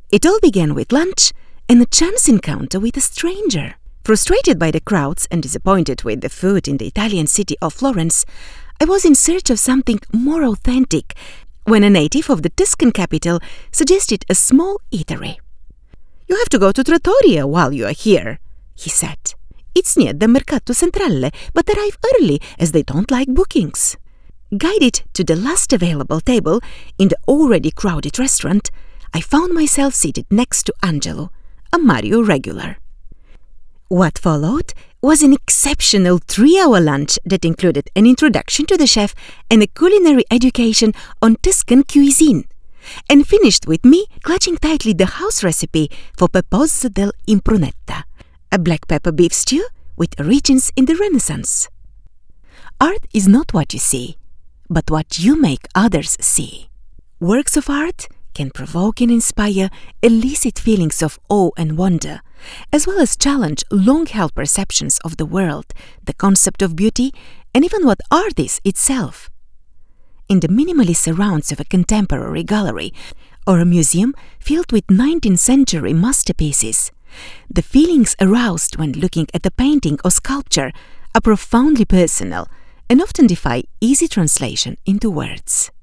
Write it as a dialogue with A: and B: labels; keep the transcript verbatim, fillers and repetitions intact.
A: It all began with lunch and a chance encounter with a stranger. Frustrated by the crowds and disappointed with the food in the Italian city of Florence, I was in search of something more authentic when a native of the Tuscan capital suggested a small eatery. "You have to go to Trattoria while you are here," he said. "It's near the Mercato Centrale, but arrive early as they don't like bookings." Guided to the last available table in the already crowded restaurant, I found myself seated next to Angelo, a Mario regular. What followed was an exceptional three-hour lunch that included an introduction to the chef and a culinary education on Tuscan cuisine, and finished with me clutching tightly the house recipe for Peposa dell'Impruneta, a black pepper beef stew with origins in the Renaissance. Art is not what you see, but what you make others see. Works of art can provoke and inspire illicit feelings of awe and wonder, as well as challenge long-held perceptions of the world, the concept of beauty, and even what art is itself. In the minimalist surrounds of a contemporary gallery or a museum filled with nineteenth century masterpieces, the feelings aroused when looking at a painting or sculpture are profoundly personal and often defy easy translation into words.